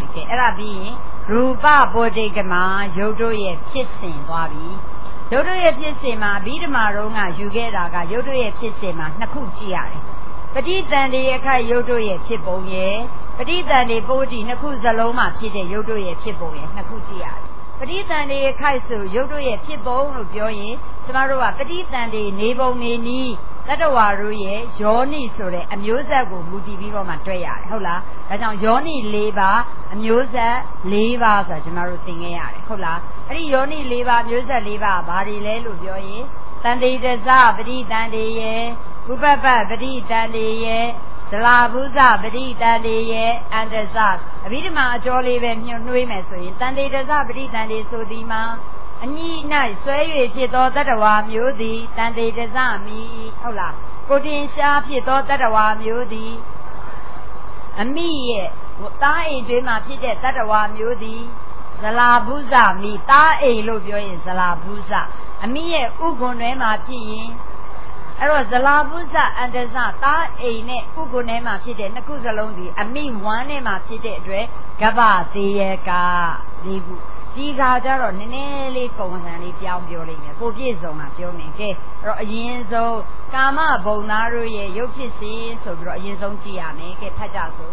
ကဲအဲ့ဒါပြီးရင်ရူပဗောဓိကမှာရုပ်တို့ရဲ့ဖြစ်စဉ်သွားပြီရုပ်တို့ရဲ့ဖြစ်စဉ်မှာအဘိဓမ္မာတော်ကယူခဲ့တာကရုပ်တို့ရဲ့ဖြစ်စဉ်မှာနှစ်ခုကြည့်ရတယ်ပဋိသန္ဓေအခါရုပ်တို့ရဲ့ဖြစ်ပုံရဲ့ပဋိသန္ဓေပုဒ်တိနှစ်ခုစလုံးမှာဖြစ်တဲ့ရုပ်တို့ရဲ့ဖြစ်ပုံရဲ့နှစ်ခုကြည့်ရတယ်ပဋိသန္ဓေခိုက်ဆိုရုပ်တို့ရဲ့ဖြစ်ပုံလို့ပြောရင်ကျမတို့ကပဋိသန္ဓေနေပုံနေနည်းတတ္တဝါတို့ရဲ့ယောနိဆိုတဲ့အမျိုးဆက်ကိုမူတည်ပြီးတော့မှတွေ့ရတယ်ဟုတ်လားဒါကြောင့်ယောနိ၄ပါးအမျိုးဆက်၄ပါးဆိုတာကျမတို့သင်ခဲ့ရတယ်ဟုတ်လားအဲ့ဒီယောနိ၄ပါးအမျိုးဆက်၄ပါးဘာတွေလဲလို့ပြောရင်တန်တိတဇပဋိသန္ဓေရဲ့ဥပပပဋိသန္ဓေရဲ့ဇလာဘုဇပဋိသန္ဓေရဲ့အန္တဇအဘိဓမ္မာအကျော်လေးပဲညွှန်နှွေးမယ်ဆိုရင်တန်တိတဇပဋိသန္ဓေဆိုသည်မှာအညီ၌ဆွဲ၍ဖြစ်သောတတ္တဝါမျိုးသည်တန်တိတဇမိဟုတ်လားကိုတင်ရှားဖြစ်သောတတ္တဝါမျိုးသည်အမိရဲ့သားအိမ်တွင်မှဖြစ်တဲ့တတ္တဝါမျိုးသည်ဇလာဘုဇမိသားအိမ်လို့ပြောရင်ဇလာဘုဇအမိရဲ့ဥက္ကွန်တွင်မှဖြစ်ရင်အဲ့တော့ဇလာဘုဇအန္တဇသားအိမ်နဲ့ဥက္ကွန်ထဲမှာဖြစ်တဲ့နှစ်ခုစလုံးဒီအမိဝမ်းထဲမှာဖြစ်တဲ့အတွက်ကဗ္ဗသေးယက၄ခုဒီကကြတော့နည်းနည်းလေးပုံစံလေးပြောင်းပြောလိုက်မယ်ပိုပြည့်စုံတာပြောမယ်ကဲအဲ့တော့အရင်ဆုံးကာမဘုံသားတို့ရဲ့ရုပ်ဖြစ်စဉ်ဆိုပြီးတော့အရင်ဆုံးကြည့်ရမယ်ကဲဖတ်ကြစို့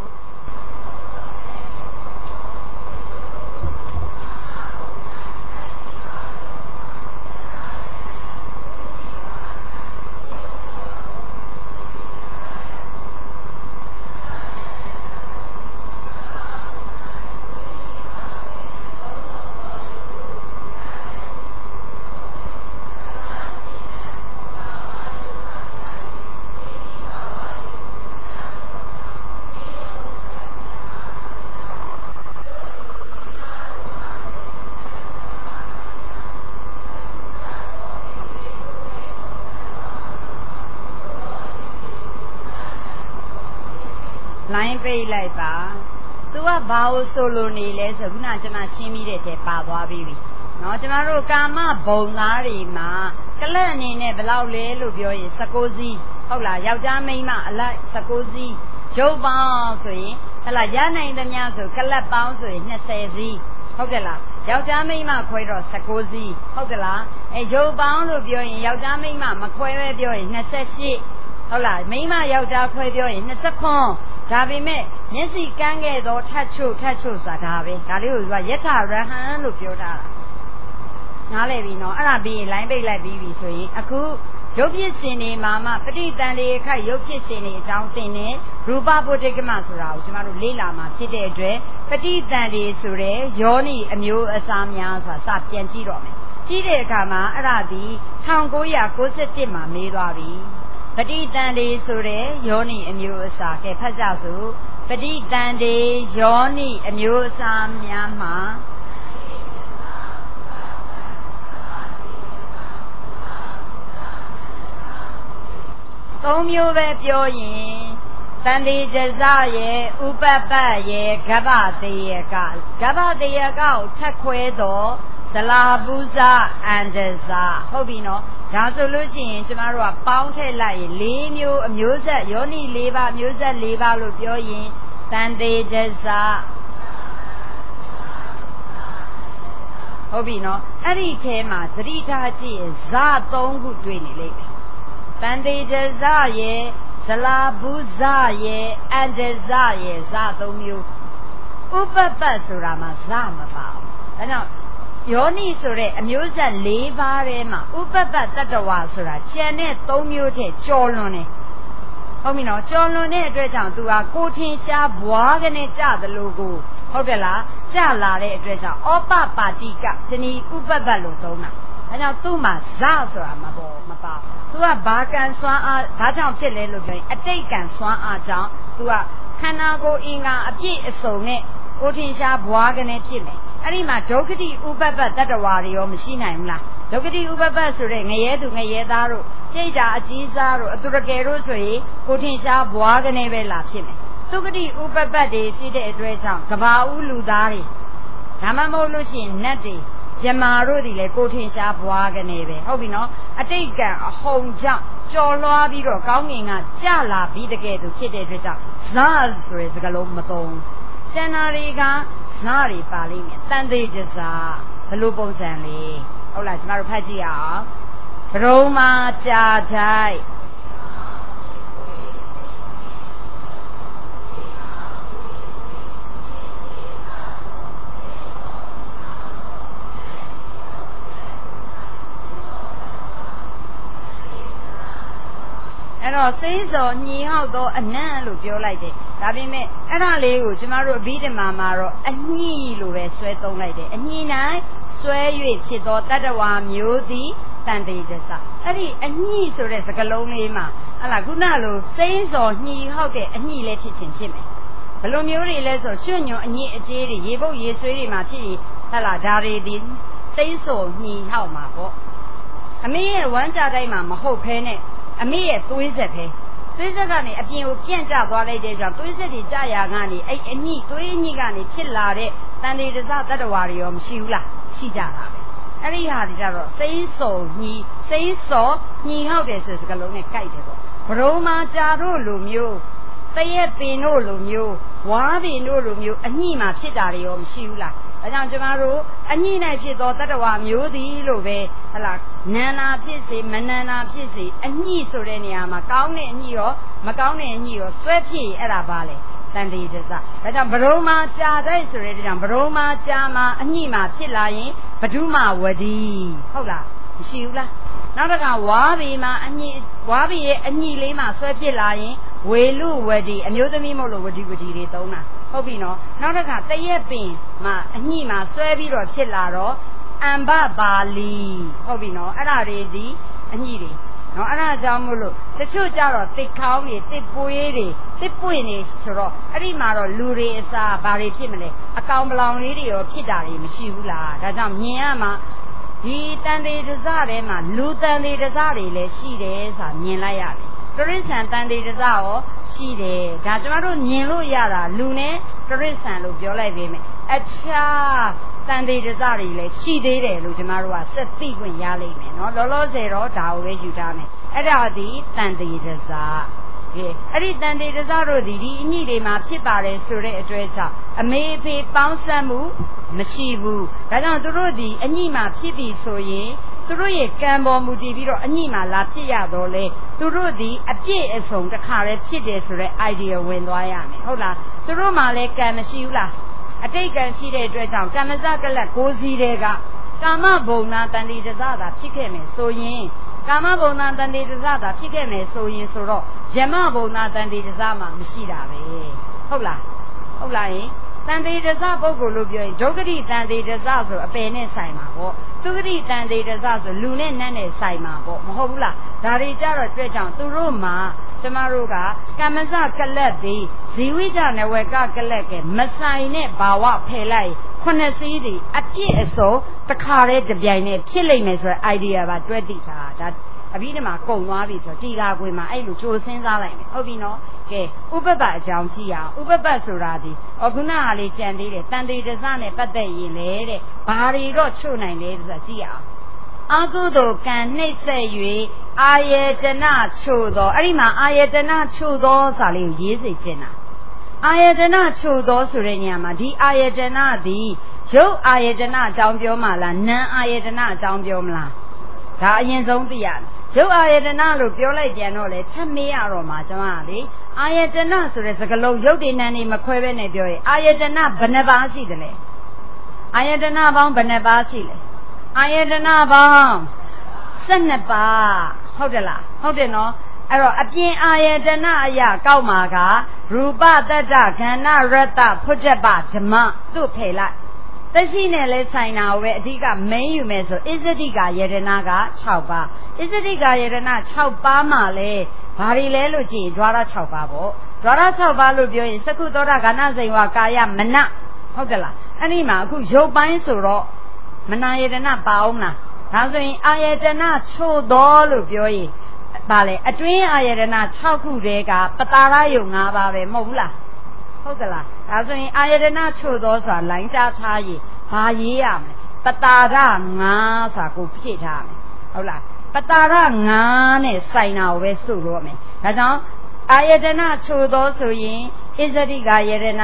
လိုင်းပိတ်လိုက်ပါသူကဘာလို့ဆိုလိုနေလဲဆိုခုနကကျွန်မရှင်းပြီးတဲ့ထဲပါသွားပြီเนาะကျွန်တော်တို့ကာမဘုံသားတွေမှာကလပ်အနေနဲ့ဘယ်လောက်လဲလို့ပြောရင်19စီးဟုတ်လားယောက်ျားမိန်းမအလိုက်19စီးဂျုပ်ပေါင်းဆိုရင်ဟလာရနိုင်သမျှဆိုကလပ်ပေါင်းဆိုရင်20စီးဟုတ်ကဲ့လားယောက်ျားမိန်းမခွဲတော့19စီးဟုတ်ကဲ့လားအဲဂျုပ်ပေါင်းလို့ပြောရင်ယောက်ျားမိန်းမမခွဲပဲပြောရင်28ဟုတ်လားမိန်းမယောက်ျားခွဲပြောရင်29ဒါပေမဲ့မျက်စိကန်းခဲ့သောထတ်ချုပ်ဆိုတာဒါပဲဒါလေးကိုကယထာရဟံလို့ပြောထားတာနားလည်ပြီနော်အဲ့ဒါပြီးရင်လိုင်းပိတ်လိုက်ပြီးပြီဆိုရင်အခုရုပ်ဖြစ်စဉ်တွေမှာမှပဋိသန္ဓေခိုက်ရုပ်ဖြစ်စဉ်တွေအကြောင်းသင်တဲ့ရူပဗုဒ္ဓကမဆိုတာကိုကျမတို့လေ့လာမှာဖြစ်တဲ့အတွက်ပဋိသန္ဓေဆိုတဲ့ယောနိအမျိုးအစားများဆိုတာစပြန်ကြည့်တော့မယ်ကြည့်တဲ့အခါမှာအဲ့ဒါဒီ1991မှာမေးသွားပြီပဋိသန္ဓေဆိုတဲ့ယောနိအမျိုးအစားကဲဖတ်ကြစို့ပဋိသန္ဓေယောနိအမျိုးအစားများမှာသုံးမျိုးပဲပြောရင်တန်တိဇဇရဲ့ဥပပရဲ့ကဗ္ဗတေယကကဗ္ဗတေယကကိုထက်ခွဲတော့ဇလာဘုဇအန္တဇဟုတ်ပြီနော်ဒါဆိုလို့ရှိရင်ကျမတို့ကပေါင်းထည့်လိုက်ရင်၄မျိုးအမျိုးဆက်ယောနိ၄ပါးမျိုးဆက်၄ပါးလို့ပြောရင်တန်တိဇဇဟုတ်ပြီနော်အဲ့ဒီထဲမှာသတိထားကြည့်ရင်ဇ၃ခုတွေ့နေလိမ့်မယ်တန်တိဇဇရဲ့ဇလာဘုဇရဲ့အန္တဇရဲ့ဇ၃မျိုးဥပပဆိုတာမှာဇမပါဘူးဒါကြောင့်ယောနိဆိုတဲ့အမျိုးဆက်၄ပါးထဲမှာဥပပတတ္တဝါဆိုတာကျန်တဲ့၃မျိုးထက်ကျော်လွန်တယ်ဟုတ်ပြီနော်ကျော်လွန်တဲ့အတွက်ကြောင့်သူဟာကိုထင်ရှားဘွားကနေကြသလိုကိုဟုတ်တယ်လားကြလာတဲ့အတွက်ကြောင့်ဩပပါတိကဇနီးဥပပလို့သုံးတာဒါကြောင့်သူ့မှာဇဆိုတာမပါသူကဘာကံစွမ်းအားဘာကြောင့်ဖြစ်လဲလို့ပြောရင်အတိတ်ကံစွမ်းအားကြောင့်သူကခန္ဓာကိုယ်အင်္ဂါအပြည့်အစုံနဲ့ကိုထင်ရှားဘွားကနေဖြစ်မယ်အဲ့ဒီမှာဒုက္ခတိဥပပတတ္တဝါတွေရောမရှိနိုင်ဘူးလားဒုက္ခတိဥပပဆိုတဲ့ငရဲသူငရဲသားတို့စိတ်ဓာအကြီးစားတို့အသူရကယ်တို့ဆိုရင်ကိုထင်ရှားဘွားကနေပဲလာဖြစ်မယ်ဒုက္ခတိဥပပတွေဖြစ်တဲ့အတွက်ကြောင့်ကဘာဦးလူသားတွေဒါမှမဟုတ်လို့ရှိရင်နတ်တွေဂျမာတို့ဒီလေကိုထင်ရှားဘွားကနေပဲဟုတ်ပြီနော်အတိတ်ကံအဟုန်ကြောင့်ကြော်လွှားပြီးတော့ကောင်းငင်ကကြလာပြီးတကယ်သူဖြစ်တဲ့အတွက်ကြောင့်ဇာဆိုတဲ့စကားလုံးမသုံးကျန်တာတွေကဇဇာတွေပါလိမ့်မယ်တန်သေးတစားဘလို့ပုံစံလေးဟုတ်လားကျမတို့ဖတ်ကြည့်အောင်ဘရုံမာကြာတိုင်းအဲ့တော့စိမ့်စောညီဟောက်သောအနံ့လို့ပြောလိုက်တယ်ဒါပေမဲ့အဲ့ဒါလေးကိုကျမတို့အဘိဓမ္မာမှာတော့အညှိလို့ပဲဆွဲသုံးလိုက်တယ်အညှိ၌ဆွဲ၍ဖြစ်သောတတ္တဝါမျိုးသည်တန်တေတ္တအဲ့ဒီအညှိဆိုတဲ့စကားလုံးလေးမှာဟလာခုနလိုစိမ့်စောညီဟောက်တဲ့အညှိလေးဖြစ်ခြင်းဖြစ်မယ်ဘယ်လိုမျိုးတွေလဲဆိုရွှွညွန်အညှိအကြေးတွေရေပုတ်ရေဆွေးတွေမှာဖြစ်ရင်ဟလာဒါတွေဒီစိမ့်စောညီဟောက်မှာပေါ့အမေရဲ့ဝမ်းကြတိုင်းမှာမဟုတ်ခဲနဲ့အမေရဲ့သွေးဆက်ပဲသွေးဆက်ကနေအပြင်ကိုပြန့်ကျသွားလိုက်တဲ့ကြောင့်သွေးဆက်တွေကြာရာကနေအဲ့အညှိသွေးညှိကနေဖြစ်လာတဲ့တန်တေတ္တတတ္တဝါတွေရောမရှိဘူးလားရှိကြတာပဲအဲ့ဒီဟာတွေကြတော့စိမ့်စောညီစိမ့်စောညီဟောက်တယ်ဆိုစကားလုံးနဲ့ကြိုက်တယ်ပေါ့ဘရုံမာကြာတို့လိုမျိုးတရက်ပင်တို့လိုမျိုးဝါးပင်တို့လိုမျိုးအညှိမှာဖြစ်တာတွေရောမရှိဘူးလားဒါကြောင့်ကျမတို့အညှိ၌ဖြစ်သောတတ္တဝါမျိုးသည်လို့ပဲဟလာနန္နာဖြစ်စေမနန္နာဖြစ်စေအညှိဆိုတဲ့နေရာမှာကောင်းတဲ့အညှိရောမကောင်းတဲ့အညှိရောဆွဲဖြစ်အဲ့ဒါပါလေတန်တေတ္တဒါကြောင့်ဘရုံမာကြာတဲ့ဆိုတဲ့ကြောင့်ဘရုံမာကြာမှာအညှိမှာဖြစ်လာရင်ဘဒုမဝဒီဟုတ်လားမရှိဘူးလားနောက်တစ်ခါဝါဘီမှာအညှိဝါဘီရဲ့အညှိလေးမှာဆွဲဖြစ်လာရင်ဝေလူဝဒီအမျိုးသမီးမို့လို့ဝဒီတွေသုံးတာဟုတ်ပြီနော်နောက်တစ်ခါတရက်ပင်မှာအညှိမှာဆွဲပြီးတော့ဖြစ်လာတော့အမ္ဘပါလီဟုတ်ပြီနော်အဲ့ဒါတွေဒီအညှိတွေနော်အဲ့ဒါကြောင့်မို့လို့တချို့ကြတော့တစ်ခေါင်းတွေတစ်ပွေးတွေတစ်ပွင့်နေဆိုတော့အဲ့ဒီမှာတော့လူတွေအစားဘာတွေဖြစ်မလဲအကောင်ပလောင်လေးတွေရောဖြစ်တာတွေမရှိဘူးလားဒါကြောင့်မြင်ရမှာဒီတန်တေတ္တစထဲမှာလူတန်တေတ္တစတွေလည်းရှိတယ်ဆိုတာမြင်လိုက်ရတယ်တရိစ္ဆာန်တန်တေတ္တစရောရှိတယ်ဒါကျမတို့မြင်လို့ရတာလူနဲ့တရိစ္ဆာန်လို့ပြောလိုက်ပေမဲ့အခြားတန်တေတ္တစတွေလည်းရှိသေးတယ်လို့ကျမတို့ကစက်သိခွင့်ရလိမ့်မယ်နော်လောလောဆယ်တော့ဒါကိုပဲယူထားမယ်အဲ့ဒါဒီတန်တေတ္တစကဲအဲ့ဒီတန်တေတ္တစတို့ဒီအညှိတွေမှာဖြစ်ပါတယ်ဆိုတဲ့အတွေ့အကြုံအမေအဖေပေါင်းစပ်မှုမရှိဘူးဒါကြောင့်သူတို့ဒီအညှိမှာဖြစ်ပြီဆိုရင်သူတို့ရဲ့ကံပေါ်မူတည်ပြီးတော့အညှိမှာလာဖြစ်ရတော့လေသူတို့ဒီအပြည့်အစုံတစ်ခါတည်းဖြစ်တယ်ဆိုတဲ့ idea ဝင်သွားရမယ်ဟုတ်လားသူတို့မှလည်းကံမရှိဘူးလားအတိတ်ကံရှိတဲ့အတွက်ကြောင့်ကမ္မဇကလတ်ကိုးစီးတဲ့ကကာမဘုံနာတန်တေတ္တစသာဖြစ်ခဲ့မယ်ဆိုရင်ကာမဘုံနာတန်တေတ္တစသာဖြစ်ခဲ့မယ်ဆိုရင်ဆိုတော့ယမဘုံနာတန်တေတ္တစမှာမရှိတာပဲဟုတ်လားဟုတ်လားယင်တန်တေတ္တစပုဂ္ဂိုလ်လို့ပြောရင်ဒုက္ခတိတန်တေတ္တစဆိုအပယ်နဲ့ဆိုင်မှာပေါ့သုခတိတန်တေတ္တစဆိုလူနဲ့နတ်နဲ့ဆိုင်မှာပေါ့မဟုတ်ဘူးလားဒါတွေကြတော့တွေ့ကြောင်သူတို့မှာကျမတို့ကကမ္မဇကလတ်သည်ဇီဝိတနဝကကလတ်ကမဆိုင်နဲ့ဘာဝဖယ်လိုက်ခုနှစ်စီးသည်အပြည့်အစုံတစ်ခါတည်းတပြိုင်နဲ့ဖြစ်လိမ့်မယ်ဆိုတဲ့ idea ပါတွဲသိတာဒါအဘိဓမ္မာကုံသွားပြီဆိုတီလာခွေမှာအဲ့လိုကြိုစဉ်းစားလိုက်မယ်ဟုတ်ပြီနော်ကဲဥပပအကြောင်းကြည့်အောင်ဥပပဆိုတာဒီခုနကလေးကြံသေးတယ်တန်တေတ္တစနဲ့ပတ်သက်ရင်လေတဲ့ဘာတွေတော့ချို့နိုင်လဲဆိုတာကြည့်အောင်အာကုသိုလ်ကံနှိမ့်ဆက်၍အာယတနာချို့သောအဲ့ဒီမှာအာယတနာချို့သောဆိုတာလေးကိုရေးစေချင်တာအာယတနာချို့သောဆိုတဲ့နေရာမှာဒီအာယတနာသည်ရုပ်အာယတနာအကြောင်းပြောမှလားနာမ်အာယတနာအကြောင်းပြောမလားဒါအရင်ဆုံးသိရတယ်ရုပ်အာယတနာလို့ပြောလိုက်ပြန်တော့လေချက်မေးရတော့မှာကျွန်မကလေအာယတနာဆိုတဲ့စကားလုံးရုပ်တည်နာနေမခွဲဘဲနဲ့ပြောရင်အာယတနာဘယ်နှပါးရှိတယ်လဲအာယတနာပေါင်းဘယ်နှပါးရှိလဲအာယတနာပေါင်း12ပါးဟုတ်တယ်လားဟုတ်တယ်နော်အဲ့တော့အပြင်အာယတနာအရာကောက်မှာကရူပတတ္တခန္ဓာရတ္တဖွတ်တပဓမ္မတို့ဖယ်လိုက်တရှိနဲ့လဲဆိုင်တာကိုပဲအဓိက main ယူမယ်ဆိုဣဇတိကာယတနာက6ပါးဣဇတိကာယတနာ6ပါးမှာလဲဘာတွေလဲလို့ကြည့်ဒွါရ6ပါးပေါ့ဒွါရ6ပါးလို့ပြောရင်စကုသောတာဂဏဇိဝကာယမနဟုတ်တယ်လားအဲ့ဒီမှာအခုရုပ်ပိုင်းဆိုတော့မနာယတနာပါအောင်လားဒါဆိုရင်အာယတနာချို့သောလို့ပြောရင်ဗာလေအတွင်းအာယတနာ6ခုတည်းကပတာရယုံ5ပါးပဲမဟုတ်ဘူးလားဟုတ်ကလားဒါဆိုရင်အာယတနာချို့သောဆိုတာလိုင်းကြားထားရင်ဘာရေးရမလဲပတာရ5ဆိုတာကိုဖြည့်ထားမယ်ဟုတ်လားပတာရ5နဲ့ဆိုင်တာကိုပဲဆိုလို့မယ်ဒါကြောင့်အာယတနာချို့သောဆိုရင်ဣဇတိကာယတနာ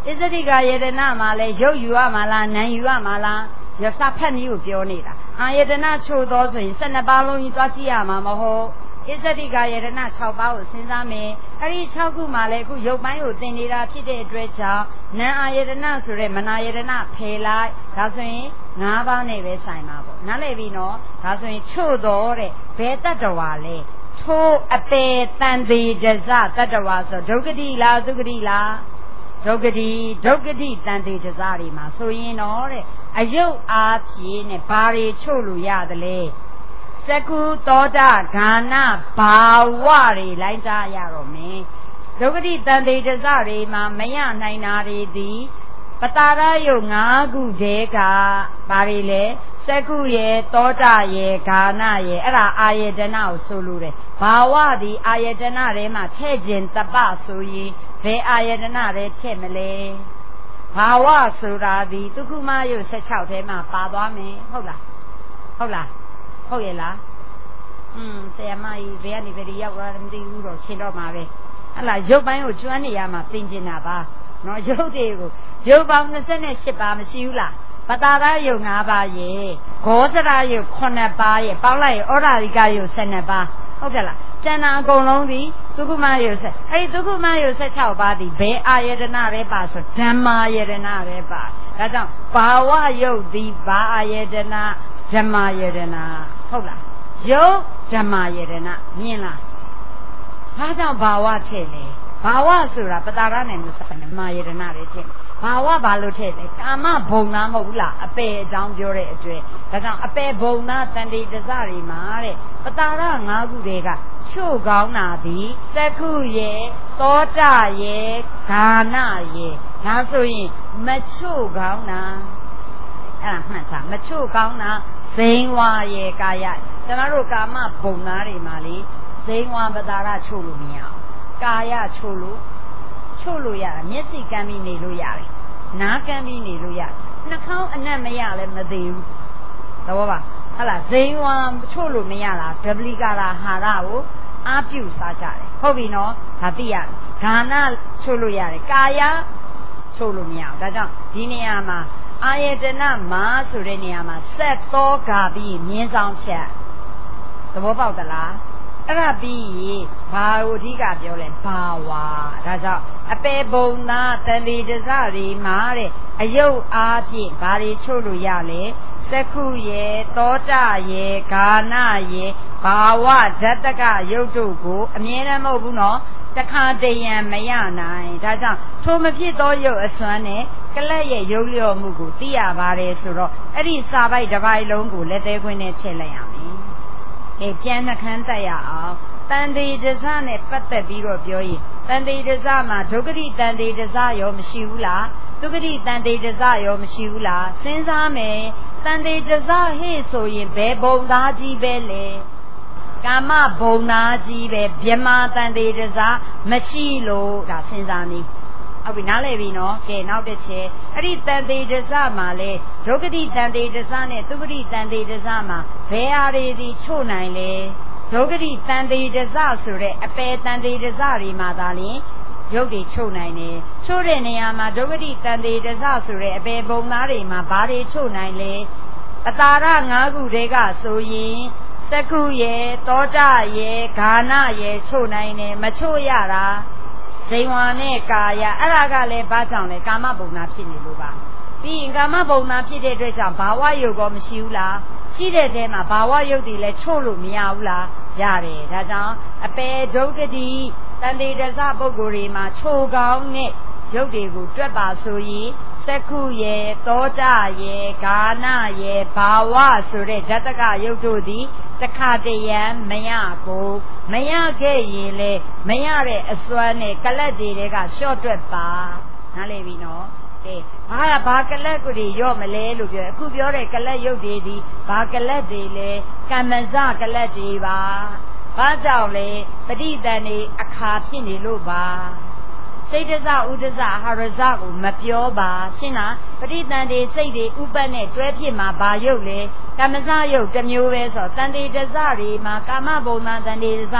ဣဇတိကယေတနာမှာလဲရုပ်ယူရမှာလားနာမ်ယူရမှာလားရစဖတ်နည်းကိုပြောနေတာအာယေတနာချို့သောဆိုရင်12ပါးလုံးကြီးသွားကြည့်ရမှာမဟုတ်ဣဇတိကယေတနာ6ပါးကိုစဉ်းစားမယ်အဲ့ဒီ6ခုမှာလဲအခုရုပ်ပိုင်းကိုသင်နေတာဖြစ်တဲ့အတွက်ကြောင့်နာမ်အာယေတနာဆိုတဲ့မနာယေတနာဖယ်လိုက်ဒါဆိုရင်5ပါးနဲ့ပဲဆိုင်ပါပေါ့နားလည်ပြီနော်ဒါဆိုရင်ချို့သောတဲ့ဘယ်တတ္တဝါလဲထိုးအပေတန်တိဒဇတတ္တဝါဆိုဒုက္ခတိလားသုခတိလားဒုက္ခတိတန်တိဒဇတွေမှာဆိုရင်တော့တဲ့အယုတ်အားဖြင့်နဲ့ဘာတွေချို့လို့ရသလဲစကုသောတာဂာနဘာဝတွေလိုက်ကြရတော့မယ်ဒုက္ခတိတန်တိဒဇတွေမှာမရနိုင်တာတွေသည်ပတာရယုတ်5ခုတည်းကဘာတွေလဲစကုရဲ့သောတာရဲ့ဂာနရဲ့အဲ့ဒါအာယတနာကိုဆိုလို့တယ်ဘာဝသည်အာယတနာထဲမှာထည့်ခြင်းတပဆိုရင်ဘယ်အာယတနာထဲထည့်မလဲဘာဝဆိုတာဒီသုခုမယုတ်16ထဲမှာပါသွားမယ်ဟုတ်လားဟုတ်ရဲ့လားဆရာမကြီးဘယ်ကနေဘယ်ရောက်သွားမသိဘူးတော့ရှင်းတော့မှာပဲဟလာရုပ်ပိုင်းကိုကျွမ်းနေရမှာသင်ကျင်တာပါနော်ရုပ်တွေကိုရုပ်ပေါင်း28ပါးမရှိဘူးလားပတာရယုတ်5ပါးရေဂောဇရယုတ်9ပါးရေပေါင်းလိုက်ဩရာရိကယုတ်12ပါးဟုတ်တယ်လားကျန်တာအကုန်လုံးဒီသုခုမယုတ်10အဲ့ဒီသုခုမယုတ်16ပါးဒီဘယ်အာယတနာပဲပါဆိုဓမ္မာယတနာပဲပါဒါကြောင့်ဘာဝယုတ်ဒီဘာအာယတနာဓမ္မာယတနာဟုတ်လားယုတ်ဓမ္မာယတနာမြင်လားဘာကြောင့်ဘာဝထည့်လဲဘာဝဆိုတာပတာရနဲ့မဆိုင်ဓမ္မာယတနာတွေထည့်ဘာဝဘာလို့ထည့်လဲကာမဘုံသားမဟုတ်ဘူးလားအပေအကြောင်းပြောတဲ့အတွက်ဒါကြောင့်အပေဘုံသားတန်တိတစတွေမှာတဲ့ပတာရ5ခုတည်းကချို့ကောင်းတာသည်သက္ခုရဲ့သောတာရဲ့ဂာနရဲ့ဒါဆိုရင်မချို့ကောင်းတာအဲ့ဒါမှတ်ထားမချို့ကောင်းတာဇိန်ဝါရဲ့ကာယကျွန်တော်တို့ကာမဘုံသားတွေမှာလေဇိန်ဝါပတာရချို့လို့မရအောင်ကာယချို့လို့ရတာမျက်စိကမ်းပြီးနေလို့ရတယ်နားကမ်းပြီးနေလို့ရတယ်နှာခေါင်းအနက်မရလည်းမသေးဘူးသဘောပါဟုတ်လားဇိန်ဝါချို့လို့မရလားဒပလီကာလာဟာရကိုအာပြုစားကြတယ်ဟုတ်ပြီနော်ဒါသိရတယ်ဂာနချို့လို့ရတယ်ကာယချို့လို့မရဘူးဒါကြောင့်ဒီနေရာမှာအာယတနာမာဆိုတဲ့နေရာမှာစက်သောဂါပြီးမြင်းဆောင်ချက်သဘောပေါက်သလားအဲ့ဒါပြီးဘာကိုအဓိကပြောလဲဘာဝဒါကြောင့်အပေဘုံသာတန်တိတစတွေမှာတဲ့အယုတ်အားဖြင့်ဘာတွေချို့လို့ရလဲသက္ခုရဲ့သောတာရဲ့ဂာနရဲ့ဘာဝဓတ္တကယုတ်တို့ကိုအမြဲတမ်းမဟုတ်ဘူးနော်တခါတရံမရနိုင်ဒါကြောင့်ထိုမဖြစ်သောယုတ်အစွမ်းနဲ့ကလပ်ရဲ့ယုတ်လျော့မှုကိုသိရပါတယ်ဆိုတော့အဲ့ဒီစာပိုက်တစ်ပိုက်လုံးကိုလက်သေးခွင်းနဲ့ထည့်လိုက်ရမယ်ပြန်နှခမ်းတက်ရအောင်တန်တိဒဇနဲ့ပတ်သက်ပြီးတော့ပြောရင်တန်တိဒဇမှာဒုက္ခတိတန်တိဒဇရောမရှိဘူးလားဒုက္ခတိတန်တိဒဇရောမရှိဘူးလားစဉ်းစားမယ်တန်တိဒဇဟဲ့ဆိုရင်ဘယ်ဘုံသားကြီးပဲလဲကာမဘုံသားကြီးပဲဗြဟ္မာတန်တိဒဇမရှိလို့ဒါစဉ်းစားနေဟုတ်ပြီနားလည်ပြီနော်ကဲနောက်တစ်ချက်အဲ့ဒီတန်တိဒဇမှာလဲဒုက္ခတိတန်တိဒဇနဲ့သုခတိတန်တိဒဇမှာဘယ်ဟာတွေဒီချို့နိုင်လဲဒုက္ခတိတန်တိဒဇဆိုတဲ့အပေတန်တိဒဇတွေမှာသာလျှင်ရုပ်တွေချို့နိုင်တယ်ချို့တဲ့နေရာမှာဒုက္ခတိတန်တိဒဇဆိုတဲ့အပေဘုံသားတွေမှာဘာတွေချို့နိုင်လဲအတာရ5ခုတည်းကဆိုရင်သက္ခုရဲ့သောတာရဲ့ဂာနရဲ့ချို့နိုင်တယ်မချို့ရတာဇိန်ဝါနဲ့ကာယအဲ့ဒါကလည်းဘာကြောင့်လဲကာမဘုံနာဖြစ်နေလို့ပါပြီးရင်ကာမဘုံနာဖြစ်တဲ့အတွက်ကြောင့်ဘာဝယုတ်ကောမရှိဘူးလားရှိတဲ့ထဲမှာဘာဝယုတ်တွေလည်းချို့လို့မရဘူးလားရတယ်ဒါကြောင့်အပေဒုက္ခတိတန်တိဒဇပုဂ္ဂိုလ်တွေမှာချို့ကောင်းတဲ့ရုပ်တွေကိုတွက်ပါဆိုရင်သက္ခုရဲ့သောတာရဲ့ဂာနရဲ့ဘာဝဆိုတဲ့ဓတ္တကရုပ်တို့သည်တခါတရံမရကိုမရခဲ့ရင်လေမရတဲ့အစွမ်းနဲ့ကလပ်တွေကရှော့တွက်ပါနားလည်ပြီနော်ကဲဘာကလပ်ကိုတွေရော့မလဲလို့ပြောအခုပြောတဲ့ကလပ်ရုပ်တွေဒီဘာကလပ်တွေလဲကမ္မဇကလပ်တွေပါဘာကြောင့်လဲပဋိသန္ဓေအခါဖြစ်နေလို့ပါစိတ်တဇဥဒဇဟာရဇကိုမပြောပါရှင်းလားပဋိသန္ဓေစိတ်တွေဥပတ်နဲ့တွဲဖြစ်မှာဘာယုတ်လဲကမ္မဇယုတ်တစ်မျိုးပဲဆိုတန်တေတဇတွေမှာကာမဘုံသာတန်တေတဇမှာ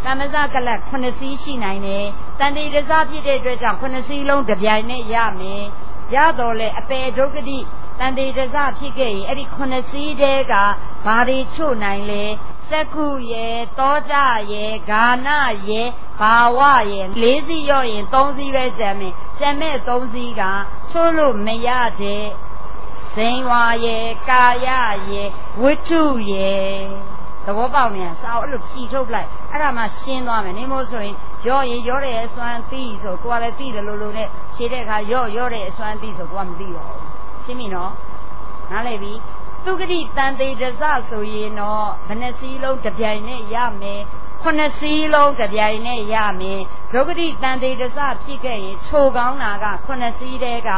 ကာမဇကလတ်9စီးရှိနိုင်တယ်တန်တေတစဖြစ်တဲ့အတွက်ကြောင့်9စီးလုံးတစ်ပြိုင်နဲ့ရမယ်ရတော့လေအပေဒုက္ခတိတန်တေတစဖြစ်ခဲ့ရင်အဲ့ဒီ9စီးတည်းကဘာတွေချို့နိုင်လဲစက္ခုရေတောကြရေဂာနရေဘာဝရေ4စီးရော့ရင်3စီးပဲကျန်မယ်ကျန်မဲ့3စီးကချို့လို့မရတဲ့ဇိန်ဝါရေကာယရေဝိတုရေသဘောပေါက်နေစာအုပ်အဲ့လိုဖြီထုတ်လိုက်အဲ့ဒါမှရှင်းသွားမယ်နေမို့ဆိုရင်ရော့ရင်ရော့တဲ့အစွမ်းသိဆိုကိုကလည်းသိတယ်လို့နဲ့ခြေတဲ့အခါရော့တဲ့အစွမ်းသိဆိုကိုကမသိတော့ဘူးရှင်းပြီနော်နားလည်ပြီသူဂတိတန်တေတစဆိုရင်တော့ဘယ်နှစီးလုံးတစ်ပြိုင်နဲ့ရမယ်9စီးလုံးတစ်ပြိုင်နဲ့ရမယ်ဒုက္ခတိတန်တေတစဖြစ်ခဲ့ရင်ချိုကောင်းတာက9စီးတည်းက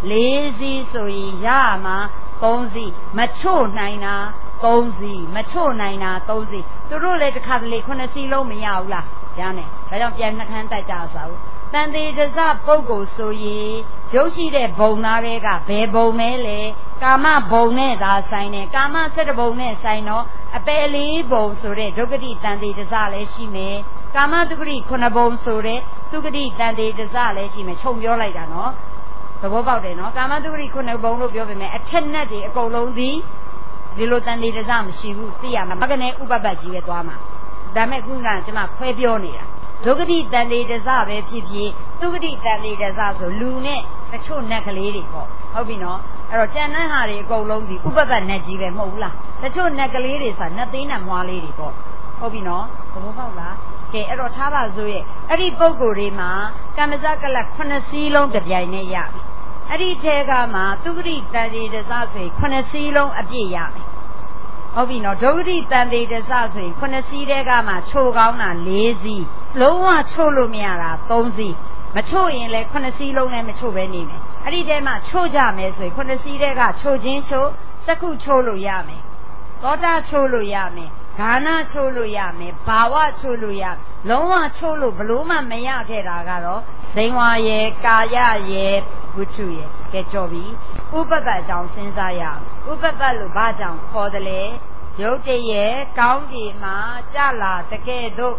4စီးဆိုရင်ရမှာ3စီးမချို့နိုင်တာ3စီးမချို့နိုင်တာ3စီးသူတို့လည်းတစ်ခါတလေ9စီးလုံးမရဘူးလားရမယ်ဒါကြောင့်ပြန်နှခမ်းတိုက်ကြစားဦးတန်တေတစပုဂ္ဂိုလ်ဆိုရင်ရုပ်ရှိတဲ့ဘုံသားတွေကဘယ်ဘုံမဲလဲကာမဘုံနဲ့သာဆိုင်တယ်ကာမ7ဘုံနဲ့ဆိုင်တော့အပယ်လေးဘုံဆိုတဲ့ဒုက္ခတိတန်တေတစလည်းရှိမယ်ကာမတုဂတိ9ဘုံဆိုတဲ့သူဂတိတန်တေတစလည်းရှိမယ်ခြုံပြောလိုက်တာနော်သဘောပေါက်တယ်နော်ကာမတုဂတိ9ဘုံလို့ပြောပေမဲ့အထက်နဲ့တွေအကုန်လုံးဒီလိုတန်တေတစမရှိဘူးသိရမှာမကနေဥပပတ်ကြီးပဲသွားမှာဒါမဲ့ခုနကကျွန်မခွဲပြောနေတာဒုက္ခတိတန်တေတစပဲဖြစ်ဖြစ်သူဂတိတန်တေတစဆိုလူနဲ့တချို့နတ်ကလေးတွေပေါ့ဟုတ်ပြီနော်အဲ့တော့ကျန်တဲ့ဟာတွေအကုန်လုံးဒီဥပပတ်နတ်ကြီးပဲမဟုတ်ဘူးလားတချို့နတ်ကလေးတွေဆိုနတ်သေးနတ်မွားလေးတွေပေါ့ဟုတ်ပြီနော်သဘောပေါက်လားကဲအဲ့တော့ထားပါစို့ရဲ့အဲ့ဒီပုံကိုယ်တွေမှာကာမဇကလတ်9စီးလုံးတစ်ပြိုင်နဲ့ရပြီအဲ့ဒီထဲကမှသူဂတိတန်တေတစဆိုရင်9စီးလုံးအပြည့်ရမယ်ဟုတ်ပြီနော်ဒုက္ခတိတန်တေတစဆိုရင်9စီးတဲကမှချိုကောင်းတာ4စီးလုံးဝချိုလို့မရတာ3စီးမချိုရင်လည်း9စီးလုံးလည်းမချိုပဲနေမယ်အဲ့ဒီထဲမှာချိုကြမယ်ဆိုရင်9စီးတဲကချိုချင်းချိုစက္ခုချိုလို့ရမယ်သောတာချိုလို့ရမယ်ဂာနချိုလို့ရမယ်ဘာဝချိုလို့ရလုံးဝချိုလို့ဘလို့မှမရခဲ့တာကတော့ဇိန်ဝါရေကာယရေဝိတုရေကဲကြော်ပြီဥပပတ်ကြောင့်စဉ်းစားရဥပပတ်လို့ဘာကြောင့်ခေါ်တယ်လဲရုပ်တရေကောင်းကြီးမှာကြလာတကယ်တော့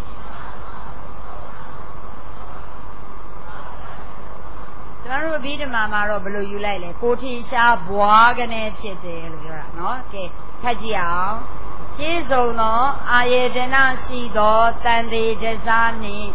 ကျွန်တော်တို့အဘိဓမ္မာမှာတော့ဘယ်လိုယူလိုက်လဲကိုထီရှားဘွားကနေဖြစ်တယ်လို့ပြောတာနော်ကဲဖတ်ကြည့်အောင်ပြည့်စုံသောအာယေတနာရှိသောတန်တေတစားနှင့်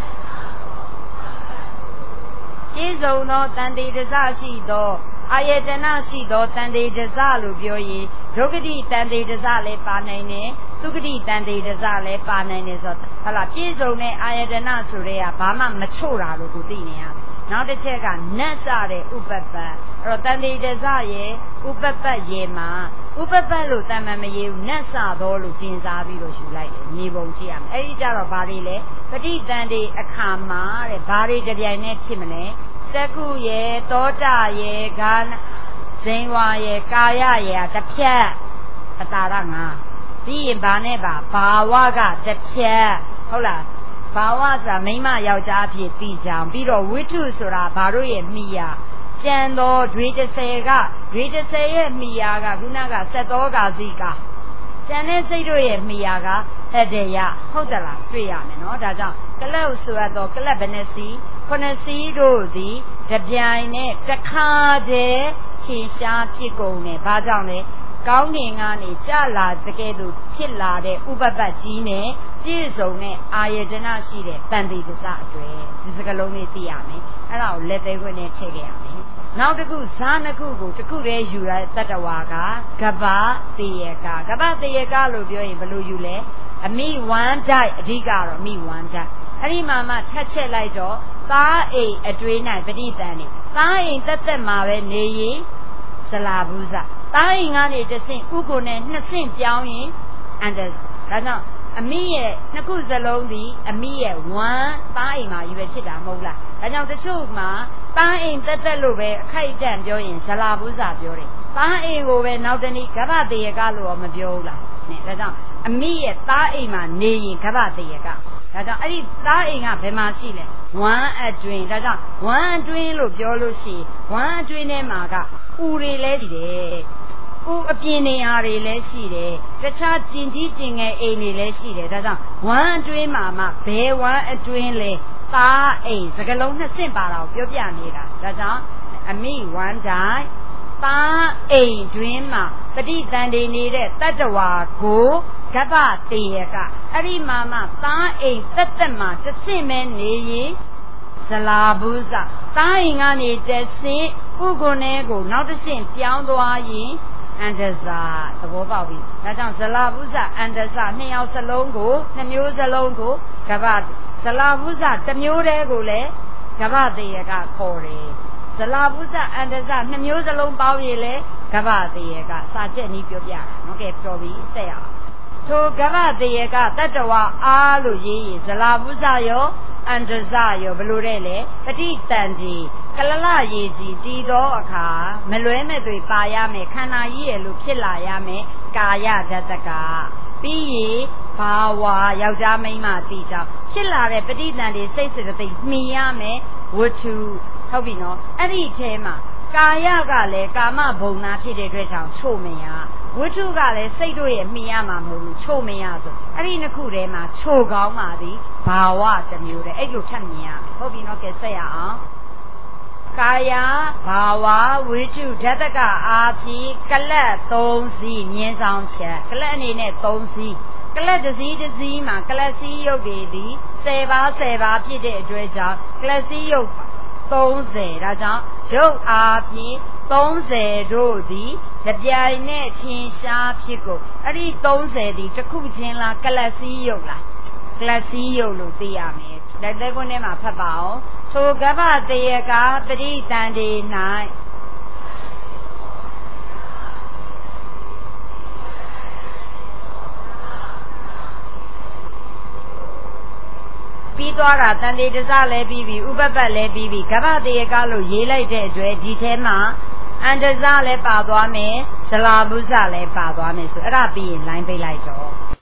ပြည့်စုံသောတန်တေတစားရှိသောအာယေတနာရှိသောတန်တေတစားလို့ပြောရင်ဒုက္ခတိတန်တေတစားလည်းပါနိုင်တယ်သုခတိတန်တေတစားလည်းပါနိုင်တယ်ဆိုတော့ဟုတ်လားပြည့်စုံတဲ့အာယေတနာဆိုတဲ့ကဘာမှမချို့တာလို့ကိုသိနေရနောက်တစ်ချက်ကနတ်စတဲ့ဥပပတ်အဲ့တော့တန်တေတစားရဲ့ဥပပတ်ရဲ့မှာဥပပတ်လို့တမန်မရေဘူးနတ်စတော်လို့ကျင်စားပြီးတော့ယူလိုက်တယ်မြေပုံကြည့်ရမယ်အဲ့ဒီကြတော့ဘာတွေလဲပဋိတန်တေအခါမှာတဲ့ဘာတွေတပြိုင်နဲ့ဖြစ်မလဲစက္ခုရေတောတရေဂာနဇိန်ဝါရေကာယရေတစ်ဖြတ်အတာရ9ပြီးရင်ဘာနဲ့ပါဘာဝကတစ်ဖြတ်ဟုတ်လားဘာဝဆိုတာမိန်းမယောက်ျားအဖြစ်သိကြအောင်ပြီးတော့ဝိထုဆိုတာဘာတို့ရဲ့မိယာကျန်တော်ဒွေ30ကဒွေ30ရဲ့မိယာကခုနကစက်တော်ကာစီကကျန်တဲ့စိတ်တို့ရဲ့မိယာကဟတ္တယဟုတ်သလားတွေ့ရမယ်နော်ဒါကြောင့်ကလပ်ဆိုရတော့ကလပ်ဘယ်နှစီ9စီးတို့သည်တပြိုင်နဲ့တစ်ခါတည်းဖြေရှားဖြစ်ကုန်တယ်ဘာကြောင့်လဲကောင်းကင်ကနေကြလာတကယ်လို့ဖြစ်လာတဲ့ဥပပတ်ကြီးနဲ့ပြည့်စုံတဲ့အာယတနာရှိတဲ့တန်တေတစအတွေ့ဒီစကလုံးလေးသိရမယ်အဲ့ဒါကိုလက်သေးခွင့်နဲ့ထည့်ခဲ့ရမယ်နောက်တစ်ခုဇာနှစ်ခုကိုတစ်ခုတည်းယူရတတ္တဝါကကပ္ပတေယကကပ္ပတေယကလို့ပြောရင်ဘယ်လိုယူလဲအမိဝမ်းတိုက်အဓိကတော့အမိဝမ်းတိုက်အဲ့ဒီမှာမှထက်ချက်လိုက်တော့သားအိမ်အတွေ့၌ပဋိသန္ဓေသားအိမ်တက်တက်မှာပဲနေရင်ဇလာဘူးဇသားအိမ်ကနေတစ်ဆင့်ဥကိုနဲ့နှစ်ဆင့်ပြောင်းရင်အန္တဒါကြောင့်အမိရဲ့နှစ်ခုစလုံးဒီအမိရဲ့ဝမ်းသားအိမ်မှာကြီးပဲဖြစ်တာမဟုတ်လားဒါကြောင့်တချို့မှာသားအိမ်တက်တက်လို့ပဲအခိုက်အတန့်ပြောရင်ဇလာဘူးဇပြောတယ်သားအိမ်ကိုပဲနောက်တနည်းကပ္ပတေယကလို့တော့မပြောဘူးလားနဲ့ဒါကြောင့်အမိရဲ့သားအိမ်မှာနေရင်ကပ္ပတေယကဒါကြောင့်အဲ့ဒီသားအိမ်ကဘယ်မှာရှိလဲဝမ်းအတွင်းဒါကြောင့်ဝမ်းအတွင်းလို့ပြောလို့ရှိရင်ဝမ်းအတွင်းထဲမှာကဥတွေလဲရှိတယ်အပြင်းနေဟာတွေလည်းရှိတယ်တခြားကျင်ကြီးကျင်ငယ်အိမ်တွေလည်းရှိတယ်ဒါကြောင့်ဝမ်းအတွင်းမှာမှဘယ်ဝမ်းအတွင်းလဲသားအိမ်စကလုံးနှစ်ဆင့်ပါတာကိုပြောပြနေတာဒါကြောင့်အမိဝမ်းတိုင်းသားအိမ်တွင်မှာပဋိသန္ဓေနေတဲ့တတ္တဝါကိုကပ္ပတေယကအဲ့ဒီမှာမှသားအိမ်တက်တက်မှာတစ်ဆင့်ပဲနေရင်ဇလာဘူးဇသားအိမ်ကနေတစ်ဆင့်ပုဂ္ဂိုလ်နဲ့ကိုနောက်တစ်ဆင့်ပြောင်းသွားရင်အန္တဇာသဘောပေါက်ပြီဒါကြောင့်ဇလာဘူးဇအန္တဇာနှစ်ယောက်စလုံးကိုနှစ်မျိုးစလုံးကိုကပ္ပဇလာဘူးဇတစ်မျိုးတည်းကိုလည်းကပ္ပတေယကခေါ်တယ်ဇလာဘူးဇအန္တဇနှစ်မျိုးစလုံးပေါင်းရင်လေကပ္ပတေယကစာချက်နည်းပြောပြတာနော်ကဲတော်ပြီဆက်ရအောင်ထိုကပ္ပတေယကတတ္တဝါအားလို့ရေးရင်ဇလာဘူးဇရောအန္တဇရောဘလို့တဲ့လေပဋိတန်ကြီးကလလရေကြီးတည်သောအခါမလွဲမဲ့တွေပါရမယ်ခန္ဓာကြီးရဲ့လို့ဖြစ်လာရမယ်ကာယဓတ္တကပြီးရင်ဘာဝယောက်ျားမိန်းမတိကြောင့်ဖြစ်လာတဲ့ပဋိသန္ဓေစိတ်စေတသိက်မှီရမယ်ဝတ္ထုဟုတ်ပြီနော်အဲ့ဒီအထဲမှာကာယကလည်းကာမဘုံနာဖြစ်တဲ့အတွက်ကြောင့်ချို့မရဝတ္ထုကလည်းစိတ်တို့ရဲ့မှီရမှာမဟုတ်ဘူးချို့မရဆိုအဲ့ဒီနှစ်ခုထဲမှာချို့ကောင်းပါသည်ဘာဝတစ်မျိုးတည်းအဲ့လိုထပ်မြင်ရမယ်ဟုတ်ပြီနော်ကဲဆက်ရအောင်ကာယဘာဝဝိတုဓတ္တကအာဖြင့်ကလတ်3စီးမြင်းဆောင်ချက်ကလတ်အနေနဲ့3စီးကလတ်တစ်စီးတစ်စီးမှာကလတ်စီးရုပ်တွေသည်10ပါးဖြစ်တဲ့အတွက်ကြောင့်ကလတ်စီးရုပ်30ဒါကြောင့်ရုပ်အားဖြင့်30တို့သည်ကြပြိုင်နဲ့ထင်ရှားဖြစ်ကိုအဲ့ဒီ30သည်တစ်ခုချင်းလားကလတ်စီးရုပ်လားကလတ်စီးရုပ်လို့သိရမယ်လက်သေးကွန်းထဲမှာဖတ်ပါအောင်ထိုကပ္ပတေယကပဋိသန္ဓေ၌ပြီးသွားတာတန်တေတစလည်းပြီးပြီဥပပတ်လည်းပြီးပြီကပ္ပတေယကလို့ရေးလိုက်တဲ့အတွက်ဒီထဲမှာအန္တဇလည်းပါသွားမယ်ဇလာဘုဇလည်းပါသွားမယ်ဆိုအဲ့ဒါပြီးရင် line ပိတ်လိုက်တော့